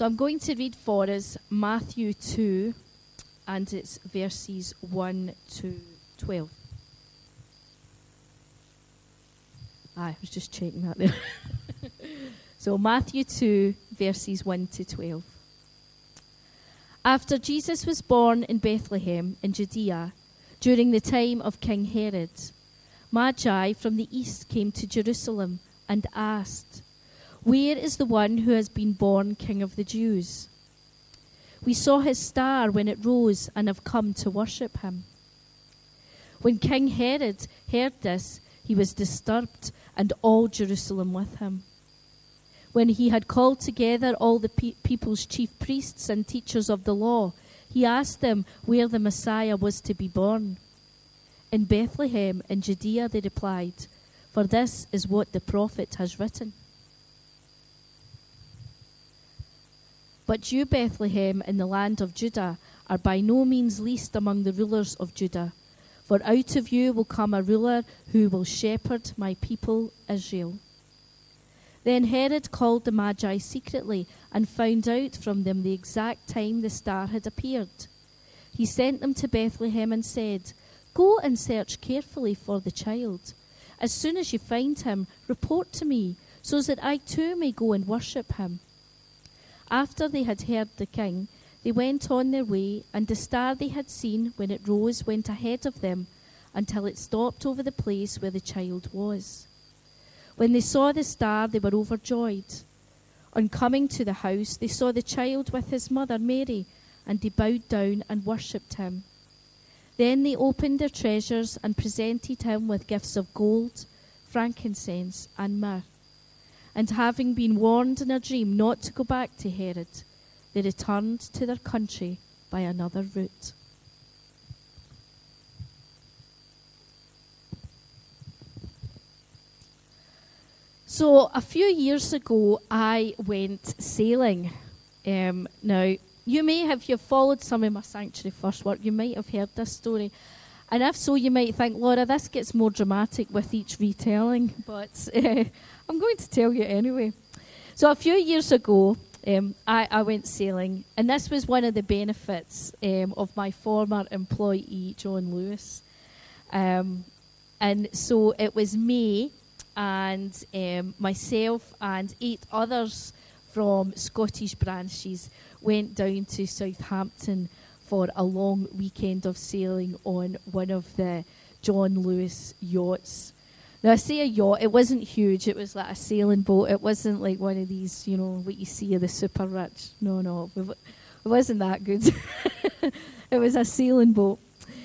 So I'm going to read for us Matthew 2, and it's verses 1 to 12. I was just checking that there. So Matthew 2, verses 1 to 12. After Jesus was born in Bethlehem in Judea, during the time of King Herod, Magi from the east came to Jerusalem and asked, "Where is the one who has been born King of the Jews? We saw his star when it rose and have come to worship him." When King Herod heard this, he was disturbed, and all Jerusalem with him. When he had called together all the people's chief priests and teachers of the law, he asked them where the Messiah was to be born. "In Bethlehem in Judea," they replied, "for this is what the prophet has written. But you, Bethlehem, in the land of Judah, are by no means least among the rulers of Judah, for out of you will come a ruler who will shepherd my people Israel." Then Herod called the Magi secretly and found out from them the exact time the star had appeared. He sent them to Bethlehem and said, "Go and search carefully for the child. As soon as you find him, report to me, so that I too may go and worship him." After they had heard the king, they went on their way, and the star they had seen when it rose went ahead of them until it stopped over the place where the child was. When they saw the star, they were overjoyed. On coming to the house, they saw the child with his mother Mary, and they bowed down and worshipped him. Then they opened their treasures and presented him with gifts of gold, frankincense, and myrrh. And having been warned in a dream not to go back to Herod, they returned to their country by another route. So a few years ago, I went sailing. Now, you may have, if you've followed some of my Sanctuary First work, you might have heard this story. And if so, you might think, "Laura, this gets more dramatic with each retelling." But I'm going to tell you anyway. So a few years ago, I went sailing. And this was one of the benefits of my former employee, John Lewis. And so it was me and myself and 8 others from Scottish branches went down to Southampton for a long weekend of sailing on one of the John Lewis yachts. Now, I say a yacht, it wasn't huge, it was like a sailing boat. It wasn't like one of these, you know, what you see of the super rich. No, it wasn't that good. It was a sailing boat.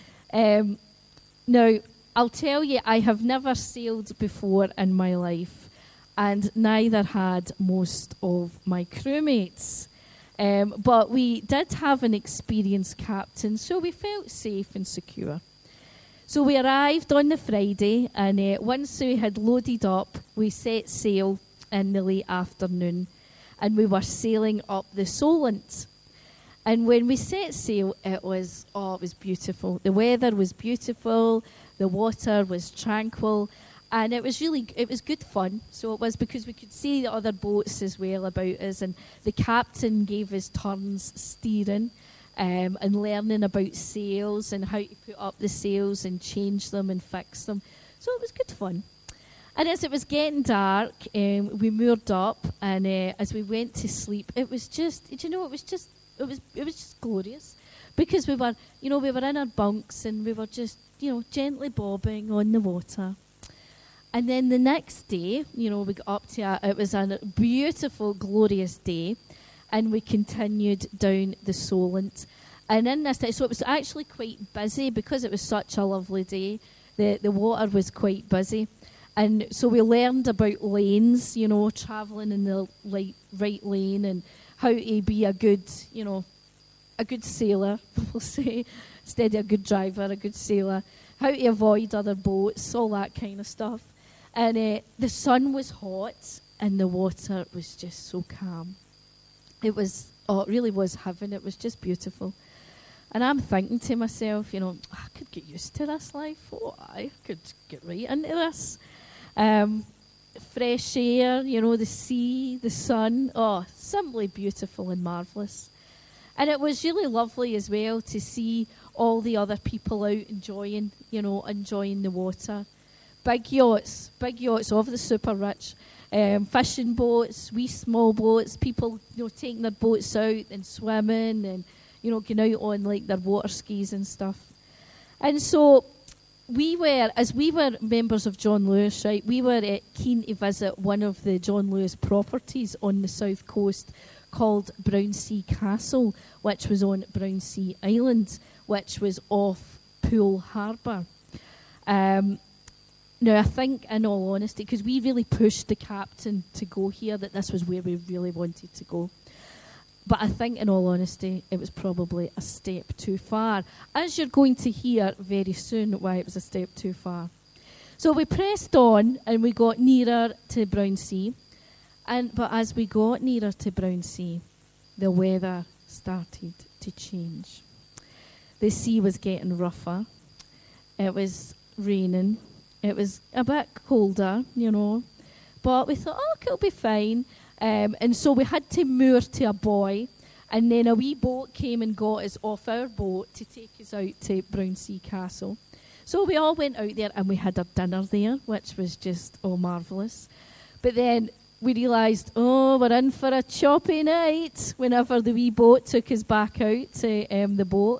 Now, I'll tell you, I have never sailed before in my life, and neither had most of my crewmates. But we did have an experienced captain, so we felt safe and secure. So we arrived on the Friday, and once we had loaded up, we set sail in the late afternoon, and we were sailing up the Solent. And when we set sail, it was beautiful. The weather was beautiful. The water was tranquil, and it was good fun. So it was, because we could see the other boats as well about us, and the captain gave us turns steering and learning about sails and how to put up the sails and change them and fix them. So it was good fun. And as it was getting dark, we moored up, and as we went to sleep, it was just glorious, because we were in our bunks, and we were just, gently bobbing on the water. And then the next day, we got up to it was a beautiful, glorious day, and we continued down the Solent. And in this day, so it was actually quite busy, because it was such a lovely day. The water was quite busy. And so we learned about lanes, travelling in the right lane, and how to be a good sailor, we'll say, instead of a good driver, a good sailor, how to avoid other boats, all that kind of stuff. And the sun was hot, and the water was just so calm. It really was heaven. It was just beautiful. And I'm thinking to myself, I could get used to this life. I could get right into this. fresh air, you know, the sea, the sun. Oh, simply beautiful and marvellous. And it was really lovely as well to see all the other people out enjoying the water. Big yachts of the super rich, fishing boats, wee small boats, people, taking their boats out and swimming and, going out on like their water skis and stuff. And so we were members of John Lewis, right? We were keen to visit one of the John Lewis properties on the south coast called Brownsea Castle, which was on Brownsea Island, which was off Poole Harbour. Now, I think, in all honesty, because we really pushed the captain to go here, that this was where we really wanted to go. But I think, in all honesty, it was probably a step too far, as you're going to hear very soon why it was a step too far. So we pressed on and we got nearer to Brownsea. But as we got nearer to Brownsea, the weather started to change. The sea was getting rougher. It was raining. It was a bit colder, But we thought, it'll be fine. And so we had to moor to a buoy. And then a wee boat came and got us off our boat to take us out to Brownsea Castle. So we all went out there and we had our dinner there, which was just, marvellous. But then we realised, we're in for a choppy night whenever the wee boat took us back out to the boat.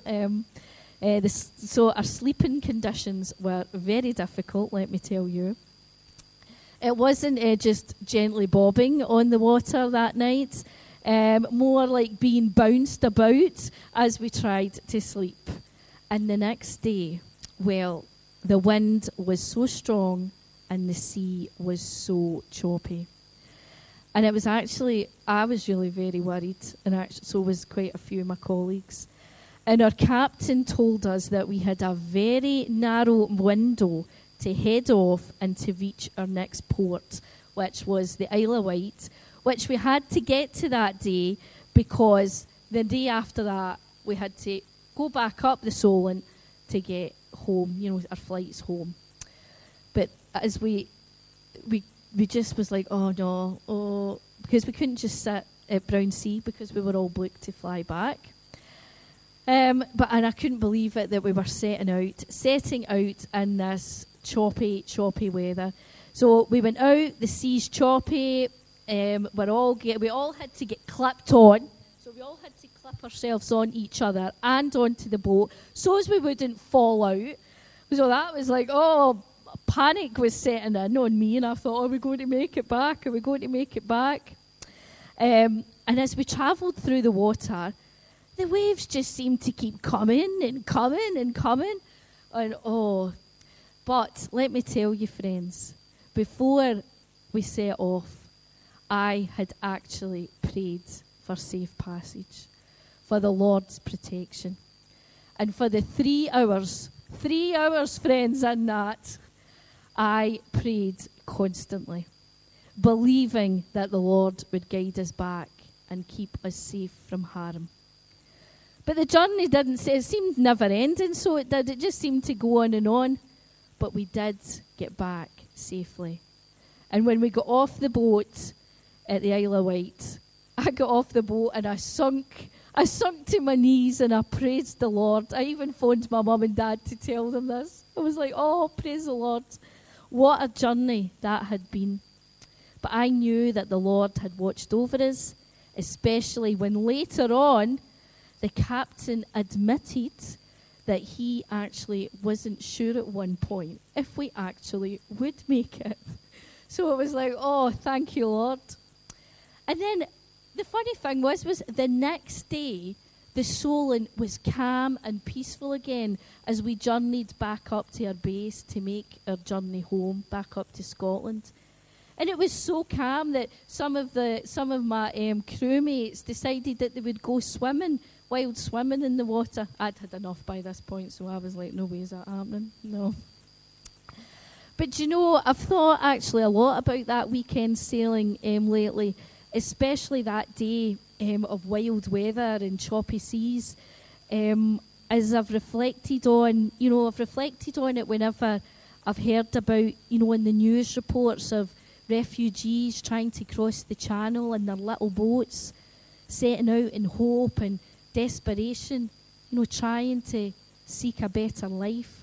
So our sleeping conditions were very difficult, let me tell you. It wasn't just gently bobbing on the water that night, more like being bounced about as we tried to sleep. And the next day, the wind was so strong and the sea was so choppy. And it was I was really very worried, and so was quite a few of my colleagues. And our captain told us that we had a very narrow window to head off and to reach our next port, which was the Isle of Wight, which we had to get to that day because the day after that we had to go back up the Solent to get home, our flights home. But as we just was like, because we couldn't just sit at Brownsea because we were all booked to fly back. And I couldn't believe it that we were setting out in this choppy weather. So we went out, the sea's choppy, we all had to get clipped on. So we all had to clip ourselves on each other and onto the boat so as we wouldn't fall out. So that was like, panic was setting in on me, and I thought, are we going to make it back? And as we travelled through the water, the waves just seemed to keep coming and coming and coming. But let me tell you, friends, before we set off, I had actually prayed for safe passage, for the Lord's protection. And for the 3 hours, friends, in that, I prayed constantly, believing that the Lord would guide us back and keep us safe from harm. But the journey it seemed never ending, so it did. It just seemed to go on and on. But we did get back safely. And when we got off the boat at the Isle of Wight, I got off the boat and I sunk to my knees and I praised the Lord. I even phoned my mum and dad to tell them this. I was like, praise the Lord. What a journey that had been. But I knew that the Lord had watched over us, especially when later on the captain admitted that he actually wasn't sure at one point if we actually would make it. So it was like, thank you, Lord. And then the funny thing was the next day, the Solent was calm and peaceful again as we journeyed back up to our base to make our journey home, back up to Scotland. And it was so calm that some of my crewmates decided that they would go wild swimming in the water. I'd had enough by this point, so I was like, no way is that happening. No. But I've thought actually a lot about that weekend sailing lately, especially that day of wild weather and choppy seas. As I've reflected on it whenever I've heard about, in the news reports of refugees trying to cross the channel in their little boats, setting out in hope and desperation, trying to seek a better life.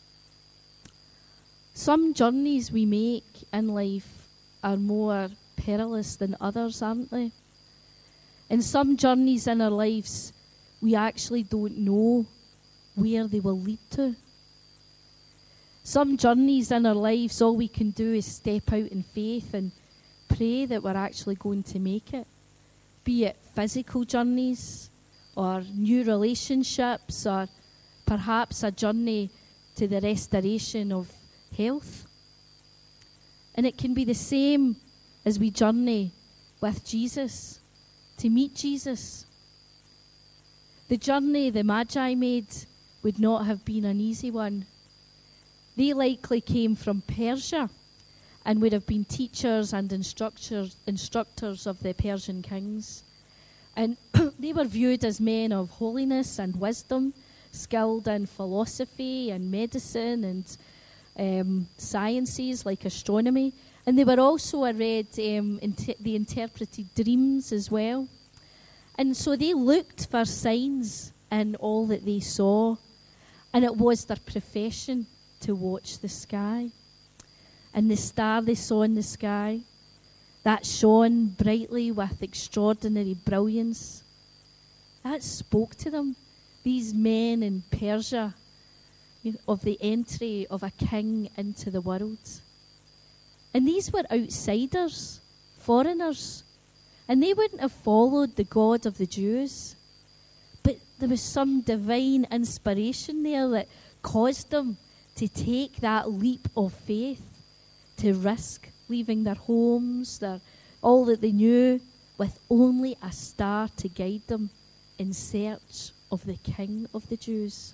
Some journeys we make in life are more perilous than others, aren't they? And some journeys in our lives, we actually don't know where they will lead to. Some journeys in our lives, all we can do is step out in faith and pray that we're actually going to make it. Be it physical journeys, or new relationships, or perhaps a journey to the restoration of health. And it can be the same as we journey with Jesus, to meet Jesus. The journey the Magi made would not have been an easy one. They likely came from Persia and would have been teachers and instructors of the Persian kings. And they were viewed as men of holiness and wisdom, skilled in philosophy and medicine and sciences like astronomy. And they were also read they interpreted dreams as well. And so they looked for signs in all that they saw. And it was their profession to watch the sky. And the star they saw in the sky, that shone brightly with extraordinary brilliance, that spoke to them, these men in Persia, of the entry of a king into the world. And these were outsiders, foreigners, and they wouldn't have followed the God of the Jews. But there was some divine inspiration there that caused them to take that leap of faith, to risk leaving their homes, all that they knew, with only a star to guide them in search of the King of the Jews.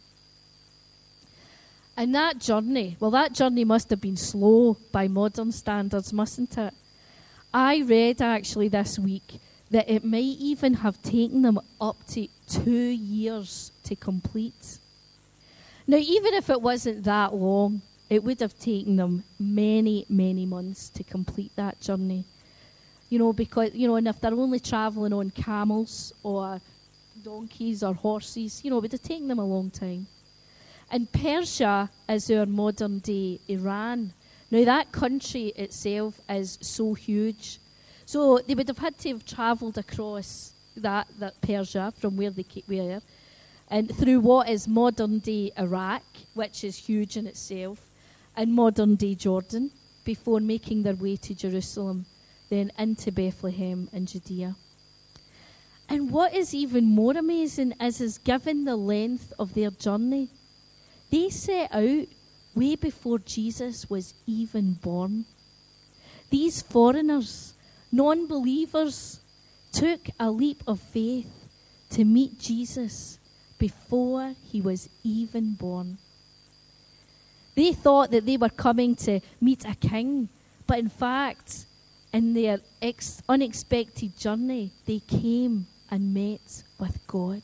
And that journey must have been slow by modern standards, mustn't it? I read actually this week that it might even have taken them up to 2 years to complete. Now, even if it wasn't that long, it would have taken them many, many months to complete that journey. Because, and if they're only travelling on camels or donkeys or horses, it would have taken them a long time. And Persia is our modern day Iran. Now, that country itself is so huge. So they would have had to have travelled across that Persia from where they were, and through what is modern day Iraq, which is huge in itself, and modern day Jordan, before making their way to Jerusalem, then into Bethlehem and Judea. And what is even more amazing is given the length of their journey, they set out way before Jesus was even born. These foreigners, non-believers, took a leap of faith to meet Jesus before he was even born. They thought that they were coming to meet a king, but in fact, in their unexpected journey, they came and met with God.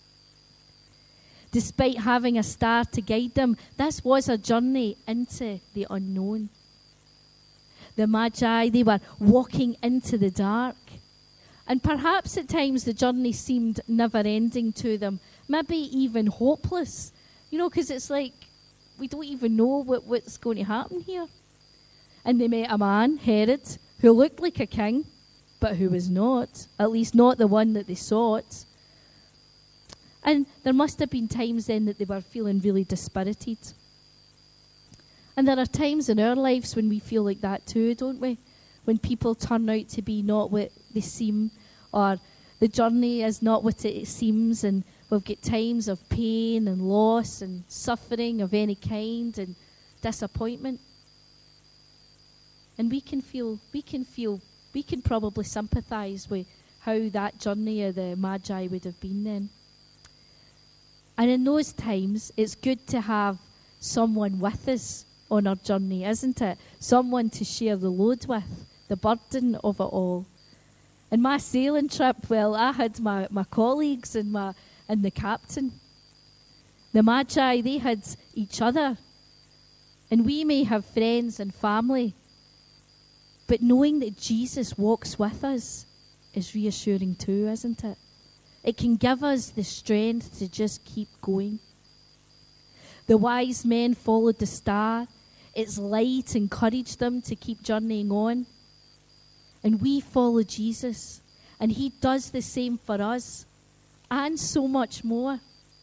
Despite having a star to guide them, this was a journey into the unknown. The Magi, they were walking into the dark. And perhaps at times the journey seemed never-ending to them, maybe even hopeless. Because it's like, we don't even know what's going to happen here. And they met a man, Herod, who looked like a king, but who was not, at least not the one that they sought. And there must have been times then that they were feeling really dispirited. And there are times in our lives when we feel like that too, don't we? When people turn out to be not what they seem, or the journey is not what it seems, and we've got times of pain and loss and suffering of any kind and disappointment. And we can probably sympathise with how that journey of the Magi would have been then. And in those times, it's good to have someone with us on our journey, isn't it? Someone to share the load with, the burden of it all. In my sailing trip, well, I had my colleagues and the captain. The Magi, they had each other. And we may have friends and family, But knowing that Jesus walks with us is reassuring too, isn't it? It can give us the strength to just keep going. The wise men followed the star. Its light encouraged them to keep journeying on. And we follow Jesus, and he does the same for us, and so much more.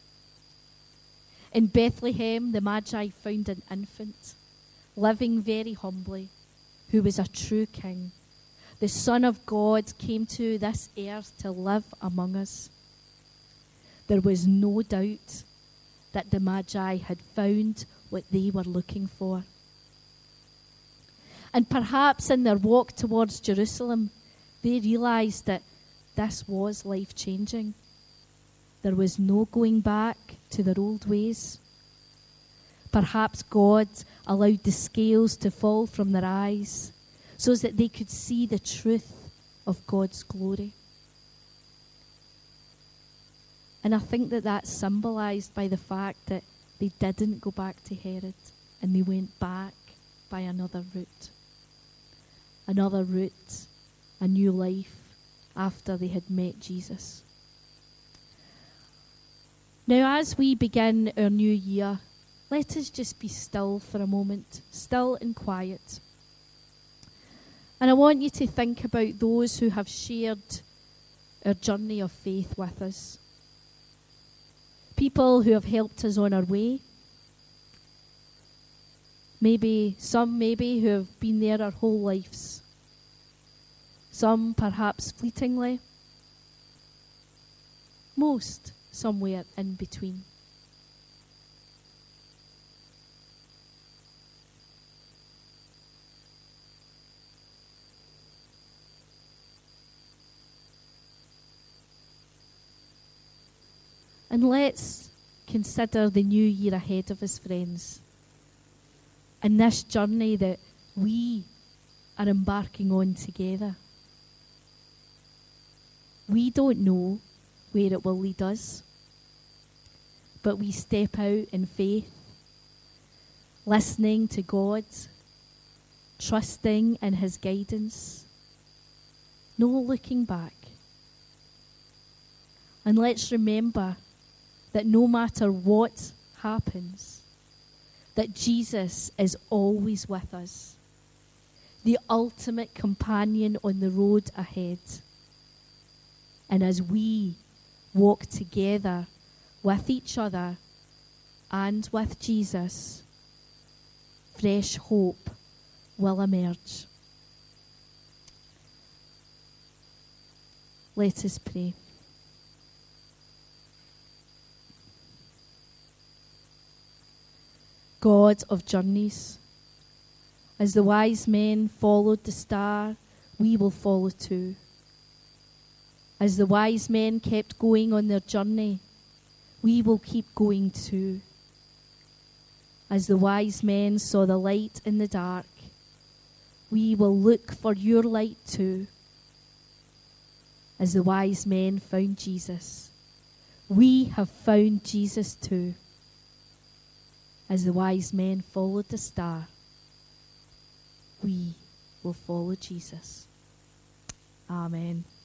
In Bethlehem, the Magi found an infant, living very humbly, who was a true king. The Son of God came to this earth to live among us. There was no doubt that the Magi had found what they were looking for. And perhaps in their walk towards Jerusalem, they realised that this was life-changing. There was no going back to their old ways. Perhaps God allowed the scales to fall from their eyes so that they could see the truth of God's glory. And I think that that's symbolised by the fact that they didn't go back to Herod and they went back by another route. Another route, a new life after they had met Jesus. Now, as we begin our new year, let us just be still for a moment, still and quiet. And I want you to think about those who have shared our journey of faith with us. People who have helped us on our way. Some who have been there our whole lives. Some perhaps fleetingly. Most somewhere in between. And let's consider the new year ahead of us, friends. And this journey that we are embarking on together. We don't know where it will lead us, but we step out in faith, listening to God, trusting in his guidance, no looking back. And let's remember that no matter what happens, that Jesus is always with us, the ultimate companion on the road ahead. And as we walk together with each other and with Jesus, fresh hope will emerge. Let us pray. God of journeys, as the wise men followed the star, we will follow too. As the wise men kept going on their journey, we will keep going too. As the wise men saw the light in the dark, we will look for your light too. As the wise men found Jesus, we have found Jesus too. As the wise men followed the star, we will follow Jesus. Amen.